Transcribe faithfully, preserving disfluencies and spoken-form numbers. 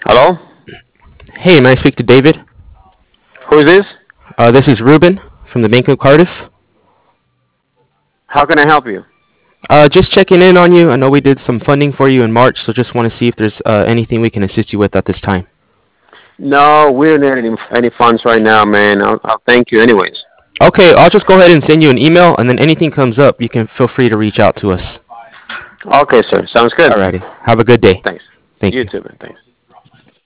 Hello? Hey, may I speak to David? Who is this? Uh, this is Ruben from the Bank of Cardiff. How can I help you? Uh, just checking in on you. I know we did some funding for you in March, so just want to see if there's uh, anything we can assist you with at this time. No, we don't need any, any funds right now, man. I'll, I'll thank you anyways. Okay, I'll just go ahead and send you an email, and then anything comes up, you can feel free to reach out to us. Okay, sir. Sounds good. Alrighty. Have a good day. Thanks. Thank You you. too, man. Thanks.